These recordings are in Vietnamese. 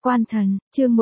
Quan thần, chương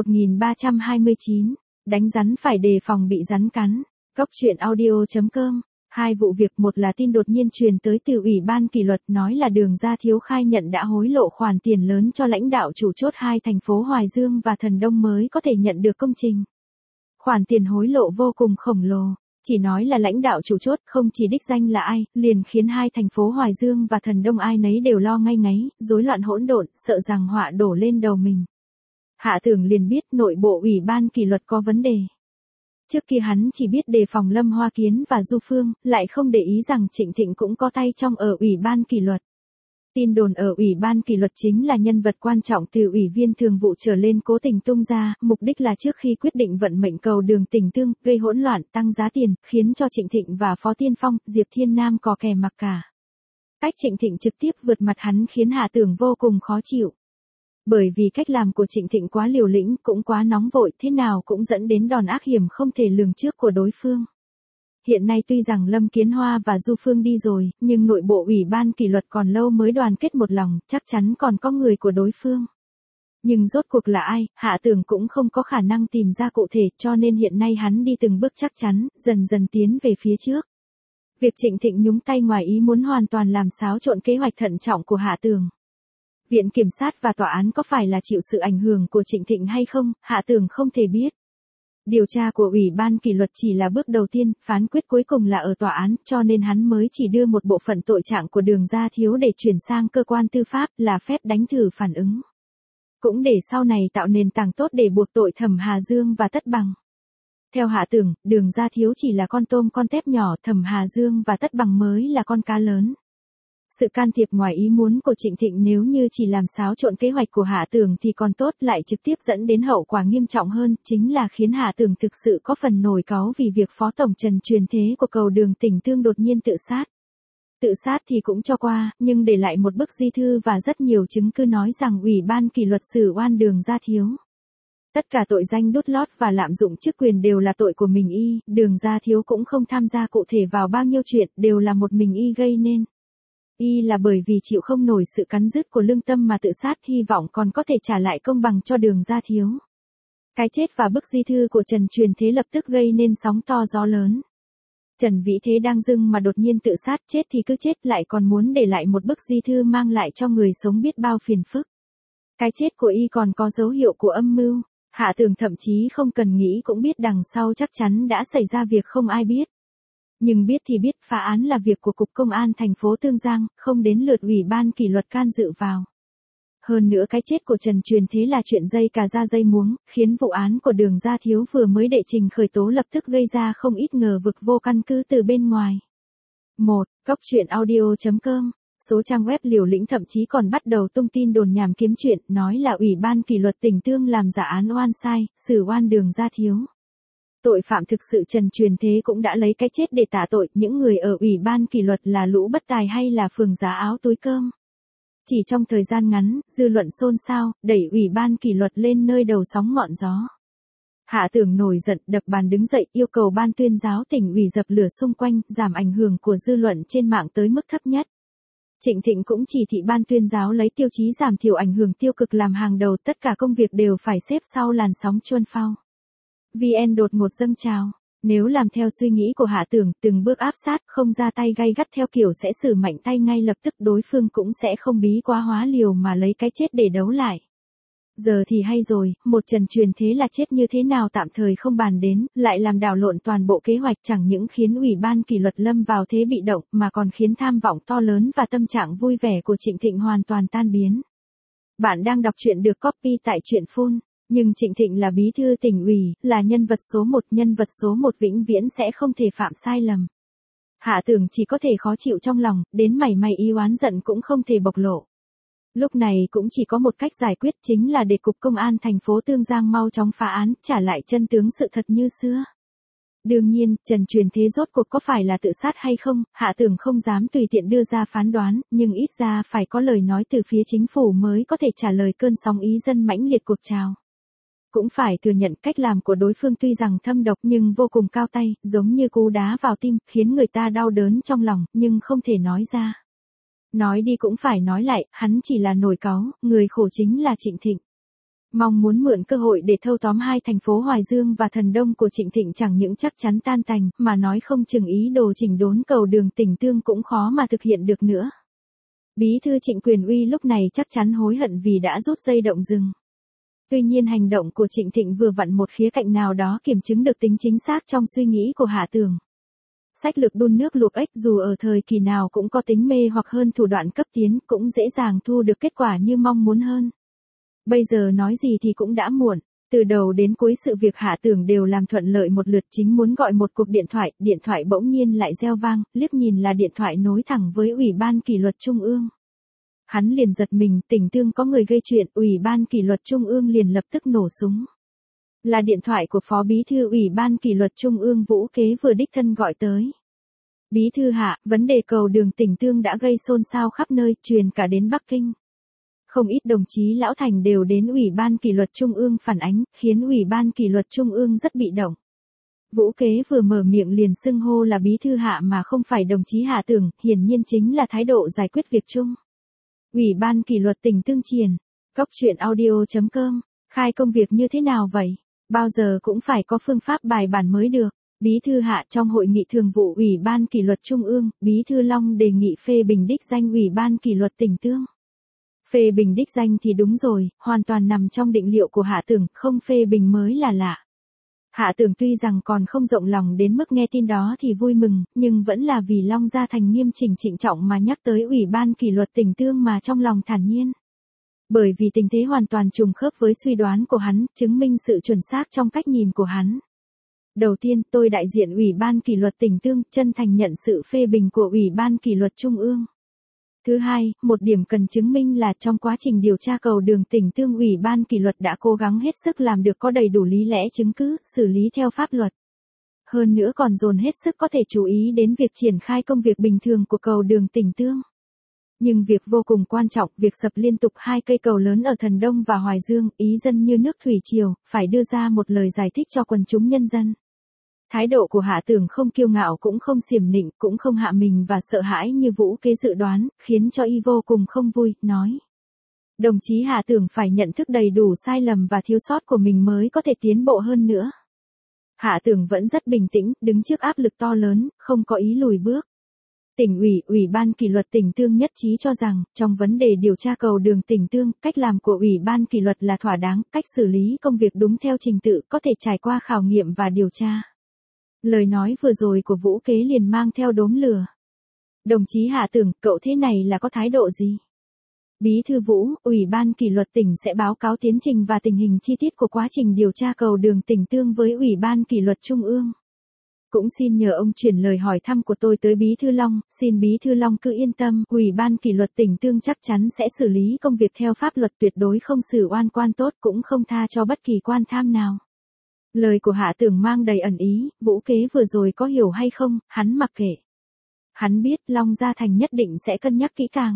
1329, đánh rắn phải đề phòng bị rắn cắn. Góc truyện audio.com. Hai vụ việc, một là tin đột nhiên truyền tới từ Ủy ban kỷ luật nói là Đường Gia Thiếu khai nhận đã hối lộ khoản tiền lớn cho lãnh đạo chủ chốt hai thành phố Hoài Dương và Thần Đông mới có thể nhận được công trình. Khoản tiền hối lộ vô cùng khổng lồ, chỉ nói là lãnh đạo chủ chốt không chỉ đích danh là ai, liền khiến hai thành phố Hoài Dương và Thần Đông ai nấy đều lo ngay ngáy, rối loạn hỗn độn, sợ rằng họa đổ lên đầu mình. Hạ Tưởng liền biết nội bộ Ủy ban kỷ luật có vấn đề. Trước kia hắn chỉ biết đề phòng Lâm Hoa Kiến và Du Phương, lại không để ý rằng Trịnh Thịnh cũng có tay trong ở Ủy ban kỷ luật. Tin đồn ở Ủy ban kỷ luật chính là nhân vật quan trọng từ Ủy viên thường vụ trở lên cố tình tung ra, mục đích là trước khi quyết định vận mệnh cầu Đường Tình Tương, gây hỗn loạn, tăng giá tiền, khiến cho Trịnh Thịnh và Phó Tiên Phong, Diệp Thiên Nam có kè mặc cả. Cách Trịnh Thịnh trực tiếp vượt mặt hắn khiến Hạ Tưởng vô cùng khó chịu. Bởi vì cách làm của Trịnh Thịnh quá liều lĩnh, cũng quá nóng vội, thế nào cũng dẫn đến đòn ác hiểm không thể lường trước của đối phương. Hiện nay tuy rằng Lâm Kiến Hoa và Du Phương đi rồi, nhưng nội bộ Ủy ban kỷ luật còn lâu mới đoàn kết một lòng, chắc chắn còn có người của đối phương. Nhưng rốt cuộc là ai, Hạ Tưởng cũng không có khả năng tìm ra cụ thể, cho nên hiện nay hắn đi từng bước chắc chắn, dần dần tiến về phía trước. Việc Trịnh Thịnh nhúng tay ngoài ý muốn hoàn toàn làm xáo trộn kế hoạch thận trọng của Hạ Tưởng. Viện kiểm sát và tòa án có phải là chịu sự ảnh hưởng của Trịnh Thịnh hay không, Hạ Tưởng không thể biết. Điều tra của Ủy ban kỷ luật chỉ là bước đầu tiên, phán quyết cuối cùng là ở tòa án, cho nên hắn mới chỉ đưa một bộ phận tội trạng của Đường Gia Thiếu để chuyển sang cơ quan tư pháp, là phép đánh thử phản ứng. Cũng để sau này tạo nền tảng tốt để buộc tội Thẩm Hà Dương và Tất Bằng. Theo Hạ Tưởng, Đường Gia Thiếu chỉ là con tôm con tép nhỏ, Thẩm Hà Dương và Tất Bằng mới là con cá lớn. Sự can thiệp ngoài ý muốn của Trịnh Thịnh nếu như chỉ làm xáo trộn kế hoạch của Hạ Tưởng thì còn tốt, lại trực tiếp dẫn đến hậu quả nghiêm trọng hơn, chính là khiến Hạ Tưởng thực sự có phần nổi cáu vì việc Phó Tổng Trần truyền thế của cầu Đường Tình Tương đột nhiên tự sát. Tự sát thì cũng cho qua, nhưng để lại một bức di thư và rất nhiều chứng cứ nói rằng Ủy ban kỷ luật xử oan Đường Gia Thiếu. Tất cả tội danh đút lót và lạm dụng chức quyền đều là tội của mình y, Đường Gia Thiếu cũng không tham gia cụ thể vào bao nhiêu chuyện, đều là một mình y gây nên. Y là bởi vì chịu không nổi sự cắn rứt của lương tâm mà tự sát, hy vọng còn có thể trả lại công bằng cho Đường Gia Thiếu. Cái chết và bức di thư của Trần truyền thế lập tức gây nên sóng to gió lớn. Trần Vĩ Thế đang dưng mà đột nhiên tự sát, chết thì cứ chết, lại còn muốn để lại một bức di thư mang lại cho người sống biết bao phiền phức. Cái chết của y còn có dấu hiệu của âm mưu. Hạ Tưởng thậm chí không cần nghĩ cũng biết đằng sau chắc chắn đã xảy ra việc không ai biết. Nhưng biết thì biết, phá án là việc của Cục Công an thành phố Tương Giang, không đến lượt Ủy ban kỷ luật can dự vào. Hơn nữa cái chết của Trần truyền thế là chuyện dây cà ra dây muống, khiến vụ án của Đường Gia Thiếu vừa mới đệ trình khởi tố lập tức gây ra không ít ngờ vực vô căn cứ từ bên ngoài. 1. Góc truyện audio.com. Số trang web liều lĩnh thậm chí còn bắt đầu tung tin đồn nhảm kiếm chuyện, nói là Ủy ban kỷ luật tỉnh Tương làm giả án oan sai, xử oan Đường Gia Thiếu. Tội phạm thực sự Trần truyền thế cũng đã lấy cái chết để tạ tội, những người ở Ủy ban kỷ luật là lũ bất tài hay là phường giá áo túi cơm. Chỉ trong thời gian ngắn, dư luận xôn xao, đẩy Ủy ban kỷ luật lên nơi đầu sóng ngọn gió. Hạ Tưởng nổi giận, đập bàn đứng dậy, yêu cầu ban tuyên giáo tỉnh ủy dập lửa xung quanh, giảm ảnh hưởng của dư luận trên mạng tới mức thấp nhất. Trịnh Thịnh cũng chỉ thị ban tuyên giáo lấy tiêu chí giảm thiểu ảnh hưởng tiêu cực làm hàng đầu, tất cả công việc đều phải xếp sau làn sóng chuôn phao. VN đột ngột dâng trào. Nếu làm theo suy nghĩ của Hạ Tưởng, từng bước áp sát, không ra tay gay gắt theo kiểu sẽ xử mạnh tay ngay lập tức, đối phương cũng sẽ không bí quá hóa liều mà lấy cái chết để đấu lại. Giờ thì hay rồi, một Trần truyền thế là chết như thế nào tạm thời không bàn đến, lại làm đảo lộn toàn bộ kế hoạch, chẳng những khiến Ủy ban kỷ luật lâm vào thế bị động, mà còn khiến tham vọng to lớn và tâm trạng vui vẻ của Trịnh Thịnh hoàn toàn tan biến. Bạn đang đọc truyện được copy tại truyện Phun. Nhưng Trịnh Thịnh là bí thư tỉnh ủy, là nhân vật số 1, nhân vật số 1 vĩnh viễn sẽ không thể phạm sai lầm. Hạ Tưởng chỉ có thể khó chịu trong lòng, đến mảy may ý oán giận cũng không thể bộc lộ. Lúc này cũng chỉ có một cách giải quyết, chính là để Cục Công an thành phố Tương Giang mau chóng phá án, trả lại chân tướng sự thật như xưa. Đương nhiên, Trần truyền thế rốt cuộc có phải là tự sát hay không, Hạ Tưởng không dám tùy tiện đưa ra phán đoán, nhưng ít ra phải có lời nói từ phía chính phủ mới có thể trả lời cơn sóng ý dân mãnh liệt cuộc trào. Cũng phải thừa nhận cách làm của đối phương tuy rằng thâm độc nhưng vô cùng cao tay, giống như cú đá vào tim, khiến người ta đau đớn trong lòng, nhưng không thể nói ra. Nói đi cũng phải nói lại, hắn chỉ là nổi cáu, người khổ chính là Trịnh Thịnh. Mong muốn mượn cơ hội để thâu tóm hai thành phố Hoài Dương và Thần Đông của Trịnh Thịnh chẳng những chắc chắn tan tành, mà nói không chừng ý đồ chỉnh đốn cầu Đường Tỉnh Tương cũng khó mà thực hiện được nữa. Bí thư Trịnh Quyền Uy lúc này chắc chắn hối hận vì đã rút dây động rừng. Tuy nhiên hành động của Trịnh Thịnh vừa vặn một khía cạnh nào đó kiểm chứng được tính chính xác trong suy nghĩ của Hạ Tường. Sách lược đun nước luộc ếch dù ở thời kỳ nào cũng có tính mê hoặc hơn thủ đoạn cấp tiến, cũng dễ dàng thu được kết quả như mong muốn hơn. Bây giờ nói gì thì cũng đã muộn, từ đầu đến cuối sự việc Hạ Tường đều làm thuận lợi một lượt, chính muốn gọi một cuộc điện thoại bỗng nhiên lại reo vang, liếc nhìn là điện thoại nối thẳng với Ủy ban Kỷ luật Trung ương. Hắn liền giật mình, Tỉnh Tương có người gây chuyện, Ủy ban Kỷ luật Trung ương liền lập tức nổ súng. Là điện thoại của Phó Bí thư Ủy ban Kỷ luật Trung ương Vũ Kế vừa đích thân gọi tới. Bí thư Hạ, vấn đề cầu Đường Tỉnh Tương đã gây xôn xao khắp nơi, truyền cả đến Bắc Kinh. Không ít đồng chí lão thành đều đến Ủy ban Kỷ luật Trung ương phản ánh, khiến Ủy ban Kỷ luật Trung ương rất bị động. Vũ Kế vừa mở miệng liền xưng hô là Bí thư Hạ mà không phải đồng chí Hạ Tường, hiển nhiên chính là thái độ giải quyết việc chung. Ủy ban Kỷ luật tỉnh Tương Triền, Cốc.audio.com, khai công việc như thế nào vậy? Bao giờ cũng phải có phương pháp bài bản mới được. Bí thư Hạ trong hội nghị thường vụ Ủy ban Kỷ luật Trung ương, Bí thư Long đề nghị phê bình đích danh Ủy ban Kỷ luật tỉnh Tương. Phê bình đích danh thì đúng rồi, hoàn toàn nằm trong định liệu của Hạ Tường, không phê bình mới là lạ. Hạ Tường tuy rằng còn không rộng lòng đến mức nghe tin đó thì vui mừng, nhưng vẫn là vì Long Gia Thành nghiêm chỉnh trịnh trọng mà nhắc tới Ủy ban Kỷ luật tỉnh Tương mà trong lòng thản nhiên. Bởi vì tình thế hoàn toàn trùng khớp với suy đoán của hắn, chứng minh sự chuẩn xác trong cách nhìn của hắn. Đầu tiên, tôi đại diện Ủy ban Kỷ luật tỉnh Tương, chân thành nhận sự phê bình của Ủy ban Kỷ luật Trung ương. Thứ hai, một điểm cần chứng minh là trong quá trình điều tra cầu Đường Tỉnh Tương, Ủy ban Kỷ luật đã cố gắng hết sức làm được có đầy đủ lý lẽ chứng cứ, xử lý theo pháp luật. Hơn nữa còn dồn hết sức có thể chú ý đến việc triển khai công việc bình thường của cầu Đường Tỉnh Tương. Nhưng việc vô cùng quan trọng, việc sập liên tục hai cây cầu lớn ở Thần Đông và Hoài Dương, ý dân như nước thủy triều, phải đưa ra một lời giải thích cho quần chúng nhân dân. Thái độ của Hạ Tường không kiêu ngạo cũng không xiểm nịnh, cũng không hạ mình và sợ hãi như Vũ Kế dự đoán, khiến cho y vô cùng không vui, nói. Đồng chí Hạ Tường phải nhận thức đầy đủ sai lầm và thiếu sót của mình mới có thể tiến bộ hơn nữa. Hạ Tường vẫn rất bình tĩnh, đứng trước áp lực to lớn, không có ý lùi bước. Tỉnh ủy, Ủy ban Kỷ luật tỉnh Tương nhất trí cho rằng, trong vấn đề điều tra cầu Đường Tỉnh Tương, cách làm của Ủy ban Kỷ luật là thỏa đáng, cách xử lý công việc đúng theo trình tự, có thể trải qua khảo nghiệm và điều tra. Lời nói vừa rồi của Vũ Kế liền mang theo đốm lửa. Đồng chí Hạ Tường, cậu thế này là có thái độ gì? Bí thư Vũ, Ủy ban Kỷ luật tỉnh sẽ báo cáo tiến trình và tình hình chi tiết của quá trình điều tra cầu Đường Tỉnh Tương với Ủy ban Kỷ luật Trung ương. Cũng xin nhờ ông chuyển lời hỏi thăm của tôi tới Bí thư Long, xin Bí thư Long cứ yên tâm, Ủy ban Kỷ luật tỉnh Tương chắc chắn sẽ xử lý công việc theo pháp luật, tuyệt đối không xử oan quan tốt, cũng không tha cho bất kỳ quan tham nào. Lời của Hạ Tường mang đầy ẩn ý, Vũ Kế vừa rồi có hiểu hay không, hắn mặc kệ. Hắn biết Long Gia Thành nhất định sẽ cân nhắc kỹ càng.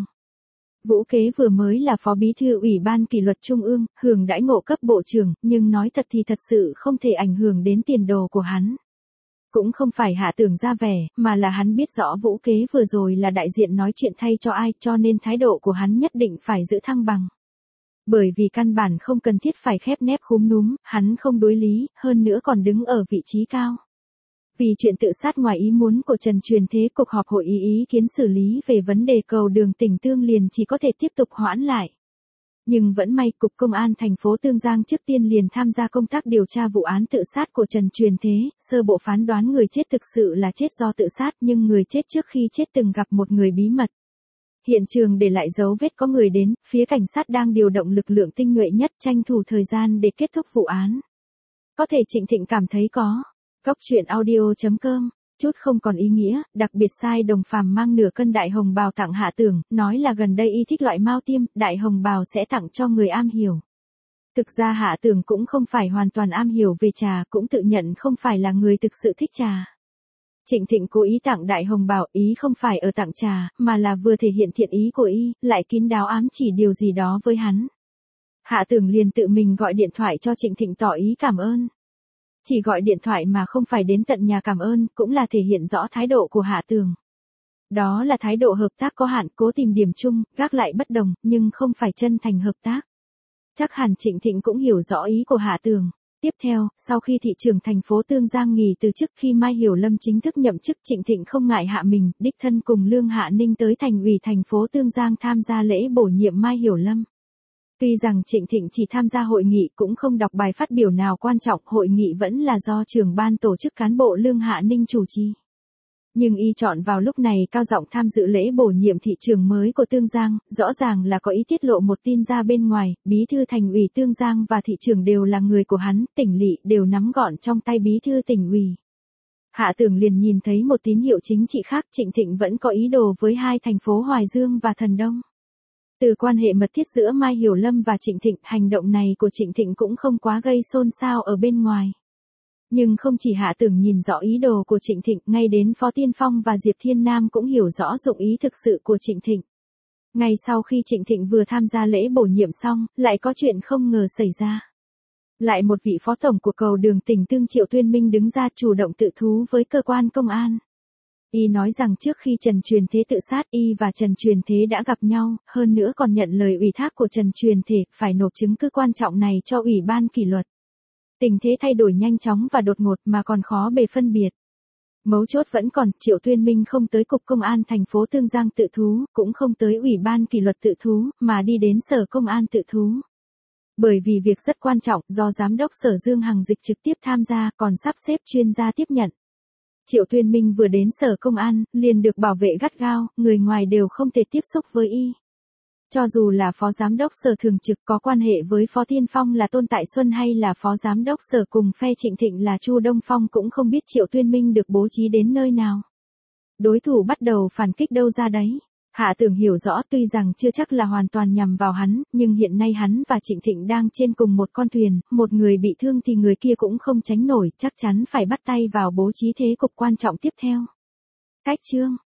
Vũ Kế vừa mới là Phó Bí thư Ủy ban Kỷ luật Trung ương, hưởng đãi ngộ cấp bộ trưởng, nhưng nói thật thì thật sự không thể ảnh hưởng đến tiền đồ của hắn. Cũng không phải Hạ Tường ra vẻ, mà là hắn biết rõ Vũ Kế vừa rồi là đại diện nói chuyện thay cho ai, cho nên thái độ của hắn nhất định phải giữ thăng bằng. Bởi vì căn bản không cần thiết phải khép nép khúm núm, hắn không đối lý, hơn nữa còn đứng ở vị trí cao. Vì chuyện tự sát ngoài ý muốn của Trần Truyền Thế, cuộc họp hội ý kiến xử lý về vấn đề cầu Đường Tỉnh Tương liền chỉ có thể tiếp tục hoãn lại. Nhưng vẫn may, Cục Công an thành phố Tương Giang trước tiên liền tham gia công tác điều tra vụ án tự sát của Trần Truyền Thế, sơ bộ phán đoán người chết thực sự là chết do tự sát, nhưng người chết trước khi chết từng gặp một người bí mật. Hiện trường để lại dấu vết có người đến, phía cảnh sát đang điều động lực lượng tinh nhuệ nhất, tranh thủ thời gian để kết thúc vụ án. Có thể Trịnh Thịnh cảm thấy có. Cốc.audio.com, chút không còn ý nghĩa, đặc biệt sai Đồng Phàm mang nửa cân đại hồng bào tặng Hạ Tường, nói là gần đây y thích loại mao tiêm, đại hồng bào sẽ tặng cho người am hiểu. Thực ra Hạ Tường cũng không phải hoàn toàn am hiểu về trà, cũng tự nhận không phải là người thực sự thích trà. Trịnh Thịnh cố ý tặng đại hồng bào, ý không phải ở tặng trà, mà là vừa thể hiện thiện ý của y, lại kín đáo ám chỉ điều gì đó với hắn. Hạ Tường liền tự mình gọi điện thoại cho Trịnh Thịnh tỏ ý cảm ơn. Chỉ gọi điện thoại mà không phải đến tận nhà cảm ơn, cũng là thể hiện rõ thái độ của Hạ Tường. Đó là thái độ hợp tác có hạn, cố tìm điểm chung, gác lại bất đồng, nhưng không phải chân thành hợp tác. Chắc hẳn Trịnh Thịnh cũng hiểu rõ ý của Hạ Tường. Tiếp theo, sau khi thị trưởng thành phố Tương Giang nghỉ từ chức khi Mai Hiểu Lâm chính thức nhậm chức, Trịnh Thịnh không ngại hạ mình, đích thân cùng Lương Hạ Ninh tới thành ủy thành phố Tương Giang tham gia lễ bổ nhiệm Mai Hiểu Lâm. Tuy rằng Trịnh Thịnh chỉ tham gia hội nghị cũng không đọc bài phát biểu nào quan trọng, hội nghị vẫn là do trưởng ban tổ chức cán bộ Lương Hạ Ninh chủ trì. Nhưng y chọn vào lúc này cao giọng tham dự lễ bổ nhiệm thị trưởng mới của Tương Giang, rõ ràng là có ý tiết lộ một tin ra bên ngoài, bí thư thành ủy Tương Giang và thị trưởng đều là người của hắn, tỉnh lỵ đều nắm gọn trong tay bí thư tỉnh ủy. Hạ Tường liền nhìn thấy một tín hiệu chính trị khác, Trịnh Thịnh vẫn có ý đồ với hai thành phố Hoài Dương và Thần Đông. Từ quan hệ mật thiết giữa Mai Hiểu Lâm và Trịnh Thịnh, hành động này của Trịnh Thịnh cũng không quá gây xôn xao ở bên ngoài. Nhưng không chỉ Hạ Tường nhìn rõ ý đồ của Trịnh Thịnh, ngay đến Phó Tiên Phong và Diệp Thiên Nam cũng hiểu rõ dụng ý thực sự của Trịnh Thịnh. Ngay sau khi Trịnh Thịnh vừa tham gia lễ bổ nhiệm xong, lại có chuyện không ngờ xảy ra. Lại một vị phó tổng của cầu đường tỉnh Tương Triệu Tuyên Minh đứng ra chủ động tự thú với cơ quan công an. Y nói rằng trước khi Trần Truyền Thế tự sát, y và Trần Truyền Thế đã gặp nhau, hơn nữa còn nhận lời ủy thác của Trần Truyền Thế phải nộp chứng cứ quan trọng này cho Ủy ban kỷ luật. Tình thế thay đổi nhanh chóng và đột ngột mà còn khó bề phân biệt. Mấu chốt vẫn còn, Triệu Tuyên Minh không tới Cục Công an thành phố Tương Giang tự thú, cũng không tới Ủy ban kỷ luật tự thú, mà đi đến Sở Công an tự thú. Bởi vì việc rất quan trọng, do Giám đốc Sở Dương Hằng Dịch trực tiếp tham gia, còn sắp xếp chuyên gia tiếp nhận. Triệu Tuyên Minh vừa đến Sở Công an, liền được bảo vệ gắt gao, người ngoài đều không thể tiếp xúc với y. Cho dù là Phó Giám đốc Sở thường trực có quan hệ với Phó Tiên Phong là Tôn Tại Xuân hay là Phó Giám đốc Sở cùng phe Trịnh Thịnh là Chu Đông Phong cũng không biết Triệu Tuyên Minh được bố trí đến nơi nào. Đối thủ bắt đầu phản kích đâu ra đấy. Hạ Tường hiểu rõ, tuy rằng chưa chắc là hoàn toàn nhằm vào hắn, nhưng hiện nay hắn và Trịnh Thịnh đang trên cùng một con thuyền, một người bị thương thì người kia cũng không tránh nổi, chắc chắn phải bắt tay vào bố trí thế cục quan trọng tiếp theo. Cách chương